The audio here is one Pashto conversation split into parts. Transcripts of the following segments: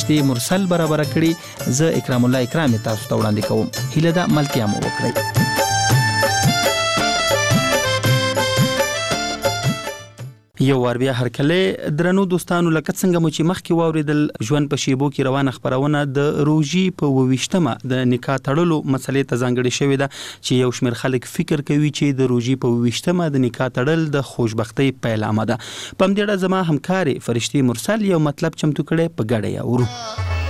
فرشتي مرسل برابر کړي. زه اکرام الله اکرامي تاسو ته وړاندې کوم. هیله ده ملتیا مو وکړئ. یو وار بیا هرکله درنو دوستانو لکه څنګه مو چې مخکې واوریدل ژوند په شیبو کې روانه خبرونه د روژې په 28مه د نکاح تړلو مسلې ته ځانګړې شوې ده چې یو شمېر خلک فکر کوي چې د روژې په 28مه د نکاح تړل د خوشبختۍ پیلامه ده. په همدې اړه زما همکاري فرشتي مرسل یو مطلب چمتو کړی په ګډه یې اورو.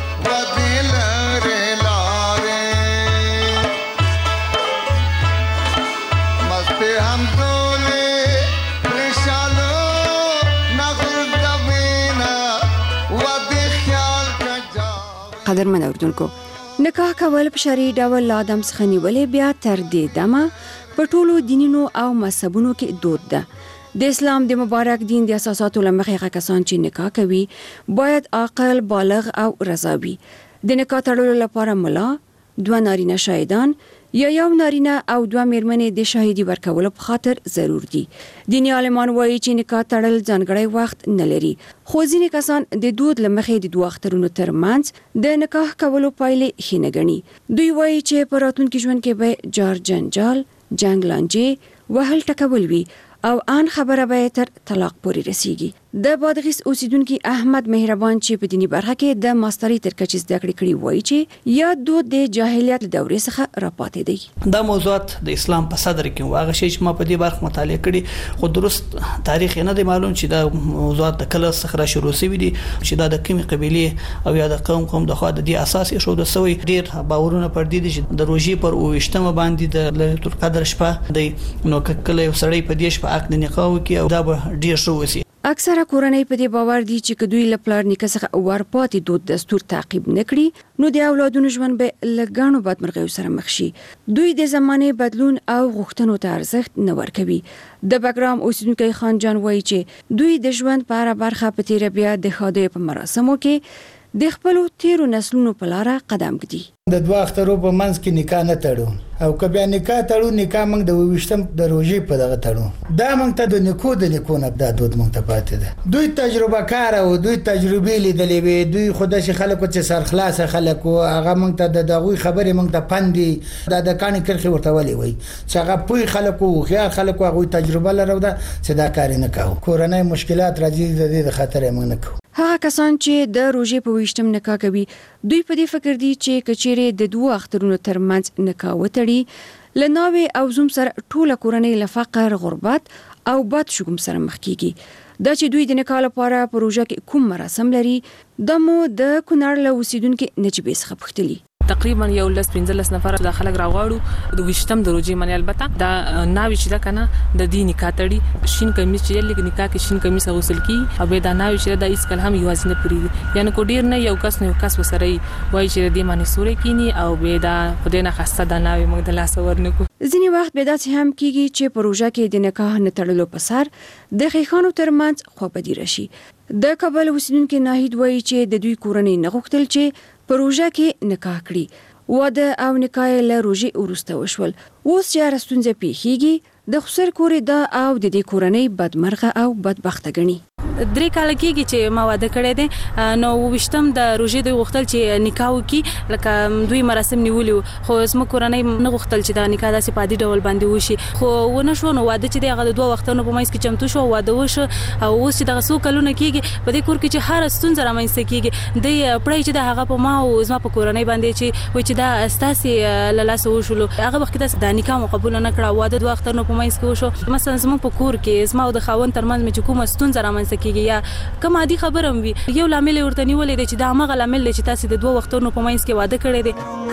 قدرمن اوردونکو، نکاح کول په شرعي ډول له آدم څخه نیولې بیا تر دې دمه په ټولو دینونو او مذهبونو کې دود ده. د اسلام د مبارک دین د اساساتو لمخې هغه کسان چې نکاح کوي باید عاقل، بالغ او رضا وي. د نکاح تړلو لپاره ملا، 2 نارینه شاهدان یا یو نارینه او 2 میرمنې د شاهدي ورکولو په خاطر ضرور دي. دیني عالمان وایي چې نکاح تړل ځانګړی وخت نه لري، خو ځینې کسان د دود لمخې د 2 اخترونو ترمنځ د نکاح کولو پایلې ښې نه ګڼي. دوی وایي چې په راتلونکي ژوند کې به جار جنجال، جنګ لانجې، وهل ټکول وي او ان خبره به تر طلاق پورې رسیږي. د بادغیس اوسیدونکو احمد مهربان چې په دینی برخه کې د ماستری تر کچې زده کړې کړې وایي چې یا دود د جاهلیت دورې څخه راپاتې دی. دا موضوعات د اسلام په صدر کې واغه شی چې ما په دې برخه مطالعه کړي، خو درست تاریخ نه دی معلوم چې دا موضوعات د کله څخه را شروع شوي دي، چې دا د کومې قبيله او یا د قوم د خوا د دې اساس یې شو د سوي ډیر باورونه پر دي چې د روژې پر 28مه باندې د ليلۃ القدر شپه دی، نو کله یو سړی په دې شپه عقد نکاح وکړي او دا به ډیر شو وسی. اکثره کورنۍ په دې باور دي چې کدوې لپلار نیکه څخه ورپاتې دود دستور تعقیب نکړي نو د اولادونو ژوند به لګانو بدمرغیو سره مخ شي. دوی د زمانه بدلون او غوښتنو ته ارزښت نه ورکوي. د بګرام اوسیدونکو خان جان وایي چې دوی د ژوند په اړه برخه په تیر بیا د خاده په مراسمو کې د خپل تیرو نسلونو په لار قدم ږدي. د 2 اخترو په منځ کې نکاح نه تړو او که بیا نکاح تړو، نکاح موږ د 28م د روژې په دغه تړو. دا موږ ته د نیکو نه د دود موږ ته پاتې ده. دوی تجربه کار او دوی تجربې لیدلې وي. دوی خدای شي خلکو چې سرخلاص خلکو هغه موږ ته د دغوی خبرې موږ ته پندي د کاني کرخي ورته ولي وي چې هغه پوي خلکو خيار خلکو هغه تجربه لرو ده چې دا کار نه کوي. کورنۍ مشکلات راځي د دې خاطر موږ نه کوو. هغه کسان چې د روژې په 28م نکاح کوي دوی په دې فکر دي چې کچېره د 2 اخترونو ترمنځ نکاح وتړي لناوي او زوم سره ټوله کورنۍ له فقر، غربت او بد شګم سره مخ کیږي. دا چې دوی د نکاح لپاره په روژه کې کوم مراسم لري د مو د کونړ له اوسیدونکو نجيبه څخه پوښتلي. تقریبا یو 15 نفر د خلک راغواړو د 28م د روژې منې البته دا ناوي چې دا کنه د دې نکاح تړي شین کمیس چې لګ نکاح کې شین کمیس غوسل کی او دا ناوي چې دا اسکل هم یوازې نه پوری یعنی کو ډیر نه یو کس وسره وای چې دې باندې سورې کینی او به دا خدای نه خاصه دا ناوي موږ د لاس ورنکو. ځینی وخت به دا هم کیږي چې په روژه کې د نکاح نه تړلو په سر د خیخانو ترمنځ خوابدي راشي. د کابل اوسیدونکو ناهید وایي چې د دوی کورنۍ نه غوښتل چې په روژه کې نکاح کړي. واده او نکاح له روژې وروسته وشول. اوس چې راستونځه پیښیږي د خسر کورې دا او د دې کورنۍ بدمرغه او بدبخته غني. 3 کال کېږي چې ما واده کړی دی، نو وشتم د روژې دوی غوښتل چې نکاح وکړي لکه دوی مراسم نیولي، خو زموږ کورنۍ نه غوښتل چې دا نکاح داسې په عادي ډول باندې وشي، خو ونه شو. نو واده چې دی هغه د 2 وختونو په منځ کې چمتو شو، واده وشو او اوس چې دغه څو کلونه کېږي په دې کور کې چې هر ستونزه رامنځته کېږي دی پړی چې د هغه په ما او زما په کورنۍ باندې چې وای چې دا استاسي لاله وشول. هغه وخت د نکاح مقبول نه کړه، واده 2 وختونو په منځ کې وشو. مثلا زموږ په کور کې زما او د خاوند ترمنځ چې کومه ستونزه رامنځته کېږي یا کوم عادي خبره وي، یو لامل ورته نیولې دی چې دا هغه لامل دی چې تاسو د 2 وختونو په منځ کې واده کړی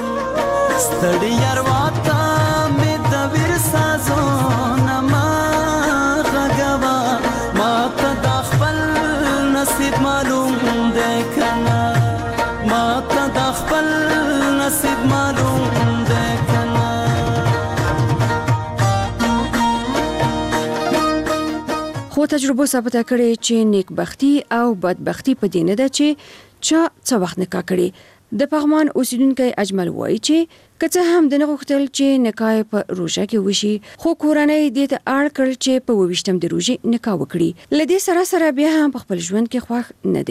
دی. ستړي یارواتا مې د ورسا زونه ما غغوا ما ته د خپل نصیب معلوم دی کنه، ما ته د خپل نصیب معلوم دی کنه. خو تجربه ثابته کړې چې نیکبختی او بدبختی په دې نه ده چې چا څه وخت نکاح کړي. د پغمان اوسیدونکو اجمل وایي چې کله هم د غوښتل چې نکاح په روژه کې وشي، خو کورنۍ دې ته اړ کړ چې په 28م د روژې نکاح وکړي. لدې سره بیا هم په خپل ژوند کې خوښ نه دی.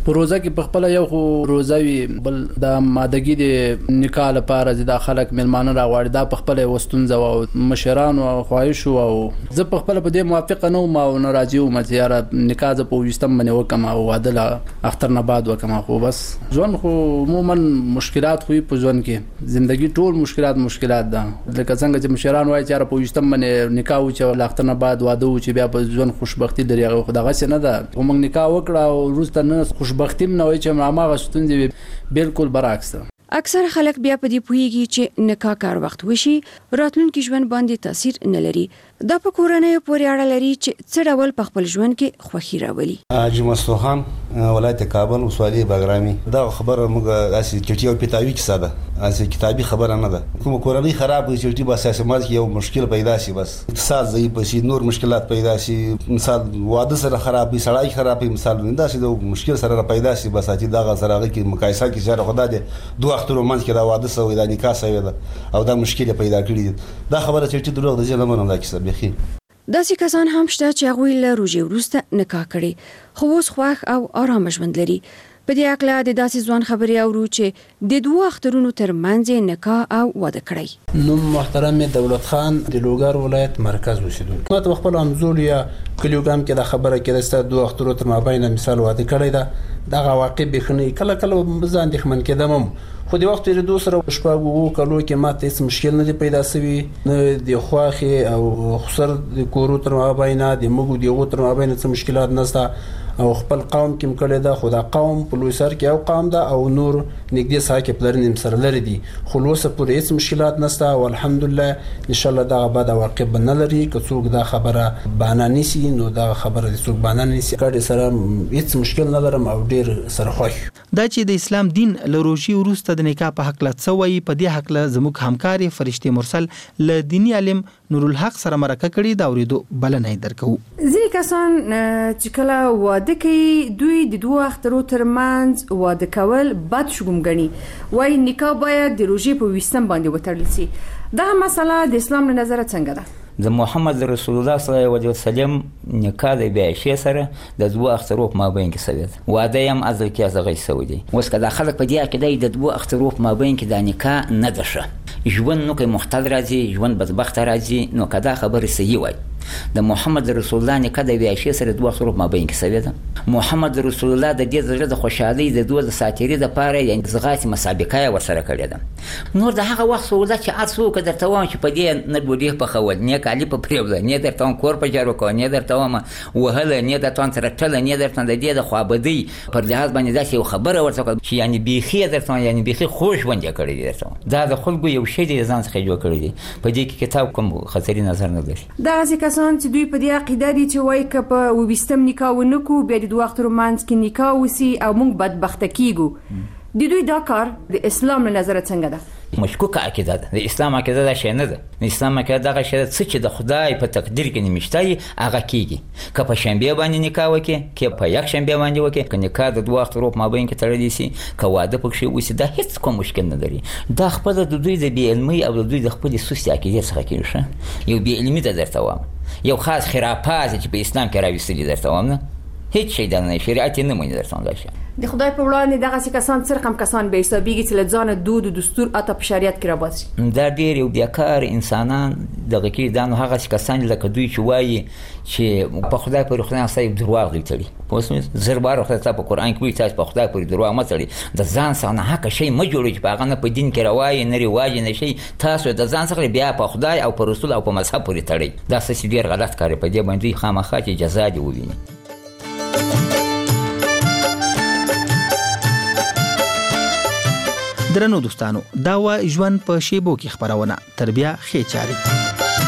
روزه کې په خپل یو خو روزه وي بل د مادګي د نکاح لپاره د خلک ملمانه راغواړي دا په خپل وستونزه او مشران او خواهش او زه په خپل په دې موافق نه ما نه راځي او مزياره نکاح ز په وستم باندې وکم او عادله اختر نه بعد وکم خو بس ځون خو عموما مشکلات خو په ځون کې ژوندۍ ټول مشکلات ده لکه څنګه چې مشران وایي چې په وستم باندې نکاح او چې اختر نه بعد واده او چې بیا په ځون خوشبختی لري خو دغه څه نه ده موږ نکاح وکړه او روسته نه خوشبختی نه وای چې ما غشتونځي بالکل برعکس ده اکثر خلک بیا په دې پوهیږي چې نکاح کار وخت وشي راتلونکي ژوند باندې تاثیر نه لري دا په کورنۍ پورې اړه لري چې څه ډول په خپل ژوند کې خوښي راولي حاجی مستوخان ولایت کابل وسوالي باغرامي دا خبره موږ اسی چټي او پتاوي کیسه ده اسی کتابي خبره نه ده کوم کورنۍ خراب وي چټي بس اساس مال کې یو مشکل پیدا شي بس اقتصاد ضعیف شي نور مشکلات پیدا شي مثال واده سره خراب وي سړی خراب وي مثال دا شي د مشکل سره پیدا شي بس اتی دا سره کې مقایسه کې چې خدای دې دوه اختر منځ کې دا واده سوی دا نکاح سوی ده او دا مشکل پیدا کړی دا خبره چې دروغ ده چې نه منم دا کیسه بخي داسې کسان هم شته چې هغوی له روژې وروسته نکاح کړي خو اوس خوښ او آرام ژوند لري په دې اړه د داسې ځوان خبرې اورو چې د دوه اخترونو ترمنځ نکاح او واده کړی نو محترم دولت خان د لوګر ولایت مرکز اوسیدونکو ما ته خپل امزول یا کلیوګام کې د خبره کې د دوه اخترونو تر مابین مثال واده کړی دا دغه واقع بخنی کله ځان د خمن کېدم خو د وخت لري دوسره شپږ وو کلو کې ماته هیڅ مشکل نه دی پیدا شوی نه د خواخي او خسر د کورو تر مابین د مګو دیغو تر مابین څه مشکلات نشته او خپل قوم کې کړي دا خدا قوم په لوی سر کې او قوم دا او نور نګدي ساکه پلرنیم سره لري دي خلاصه پر هیڅ مشکلات نشته او الحمدلله ان شاء الله دا بعد واقع نه لري که څوک دا خبره باندې نسی نو دا خبره څوک باندې نسی کړي سره هیڅ مشکل نه لرم او ډیر سره خوښ دا چې د اسلام دین له روژې وروسته د نکاح په حق لا څوي په دې حق له زموږ همکاري فرشتي مرسل له دینی عالم نور الحق سره مرکه کړي دا ورېدو بلنه درکو ځینې کسان چې کله واده کوي دوی د دوه اخترو ترمنځ واده کول بد شګم غني وای نکاح باید د روژې په وستم باندې وتړل شي دا مسله د اسلام له نظره څنګه ده د محمد رسول الله صلی الله علیه وسلم نکاح د بیا سره د دوه اخترو په مابین کې سوي واده هم ازل کې ازغی سوي دي اوس کله خلک په دې کې د دوه اخترو په مابین کې د نکاح نه دشه ژوند نو کې مختل راځي ژوند بدبخت راځي نو کدا خبره صحیح وای د محمد رسول الله نکاح د بیا سره دوه اخترو په مابین کې سوي ده محمد رسول الله د دې زړه د خوشحالي د دوه ساتيري د پاره یعنی زغاتي مسابقه ورسره کړې ده نور د هغه وخت سودا چې ارسو کده توان چې په دې نه بودی په خو نه کالي په پریوزه نه درته کور په جارو کو نه درته ما وهله نه درته تر ټل نه درته د دې د خوابدي پر لحاظ باندې دا یو خبره ورته چې یعنی بيخي درته یعنی بيخي خوش ونده کړی درته دا د خلکو یو شی د ځان څخه جوړ کړی دی په دې کې کتاب کوم خطري نظر نه لري دا ځکه چې دوی په دې عقیده دي چې وای ک په وبستم نکاح ونکو بیا د دوه اختر منځ کې نکاح وسی او موږ بدبخت کیږو د دوی دا کار د اسلام له نظر څنګه ده مشکوکه عقیده ده د اسلام عقیده دا شی نه ده د اسلام عقیده دا شی چې د خدای په تقدیر کې نمشتای هغه کیږي که په شنبه باندې نکاح وکي که په یک شنبه باندې وکي که نکاح د دوه اختر په مابین کې تړل شي که واده پکې وسی دا هیڅ کوم مشکل نه لري دا خپل د دوی د بی علمي او د دوی د خپل سوسي عقیده څخه کیږي یو بی علمي ده درته وایم یو خاص خرافات چې په اسلام کې راوستل درته وایم نه هیڅ شی د نه شریعت نه مونږ درته وایم د خدای په وړاندې دغه کسان څرخم کسان به حسابيږي چې لځانه دود او دستور اته په شریعت کې راوځي دا ډېر یو بیکار انسانان دغه کې دانو هغه کسان لکه دوی چې وایي چې په خدای پر خدای صاحب دروغ دی تړي پوه زربار خدای په قران کې وایي تاسو په خدای پر دروغ مه تړي د ځان څخه حق شی ما جوړی په هغه نه په دین کې روایي نه رواج نه شي تاسو د ځان څخه بیا په خدای او پر رسول او په مذهب پورې تړي دا څه ډېر غلط کار په دې باندې خامخا چې جزا دی وویني درنو دوستانو دا و ژوند په شیبو کې خبرونه تربیه خې چاري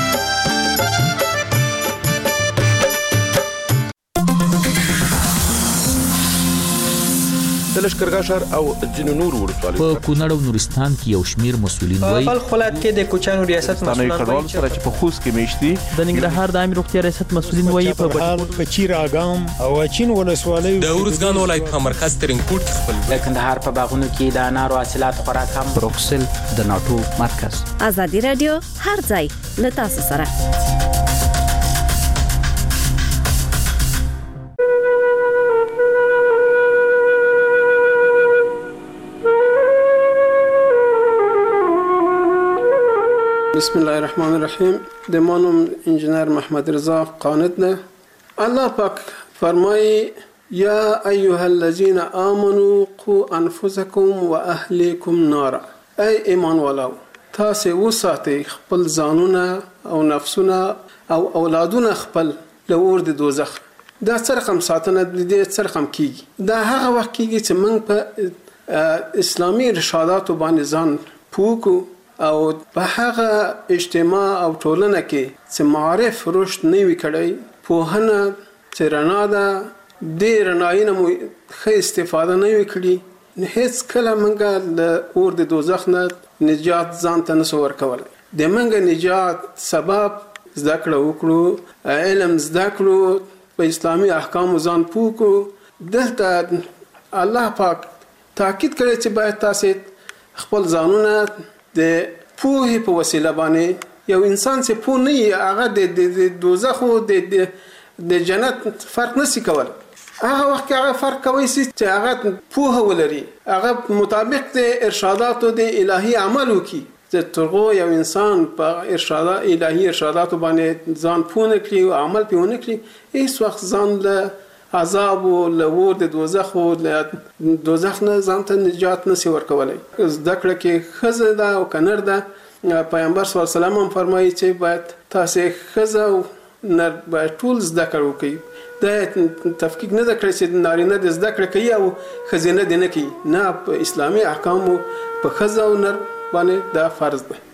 د لشکرګاه شهر او ځینو نور ولسوالیو په کونړ او نورستان کې یو شمیر مسولین وایي په خپلات کې د کوچانو ریاست مسولان وایي چې په خوست کې میشتي د ننګرهار د امیر روغتیا ریاست مسولین وایي په چیراګام او چین ولسوالیو د اورزګان ولایت په مرکز ترنګپوټ کې خپل د کندهار په باغونو کې د انارو حاصلات خوراک هم بروکسل د ناتو مرکز ازادي رادیو هر ځای له تاسو سره بسم الله الرحمن الرحیم. د مانم انجینر محمد رضا قانت ده. الله پاک فرمایي یا ایها الذین آمنوا قوا انفسکم و اهلیکم نارا. ای ایمان والو تاسو وساتئ خپل ځانونه او نفسونه او اولادونه خپل له اور د دوزخ. دا څه رقم ساتنه د څه رقم کیږي؟ دا هغه وخت کیږي چې موږ په اسلامي ارشاداتو باندې ځان پوکو او په هغه اجتماع او ټولنه کې چې معارف رشد نه وي کړی، پوهنه چې رڼا ده د رڼایي نه مو ښه استفاده نه وي کړې، هیڅ کله موږ له اور د دوزخ نه نجات ځان ته نسو ورکولی. د موږ نجات سبب زده کړه وکړو، علم زده کړو، په اسلامي احکامو ځان پوکو. دلته الله پاک تاکید کړی چې باید تاسو خپل ځانونه د پوهې په وسیله باندې، یو انسان چې پوه نه وي هغه د دوزخ او د جنت فرق نشي کولی. هغه وخت کې هغه فرق کوي چې هغه پوهه ولري، هغه مطابق د ارشاداتو د الهي عمل وکړي. چې ترغو یو انسان په الهي ارشاداتو باندې ځان پوه نه کړي او عمل پې ونه کړي، هیڅ وخت ځان له عذاب او له اور د دوزخ او دوزخ نه ځان ته نجات نشي ورکولی. زده کړه کې ښځه ده او که نر ده. پیغمبر صلی الله علیه وسلم هم فرمایي چې باید تاسې ښځه او نر باید ټول زده کړه وکړي. دا تفکیک نه ده کړی چې نارینه د زده کړه کوي او ښځینه دې نه کوي. نه، په اسلامي احکامو په ښځه او نر باندې دا فرض ده.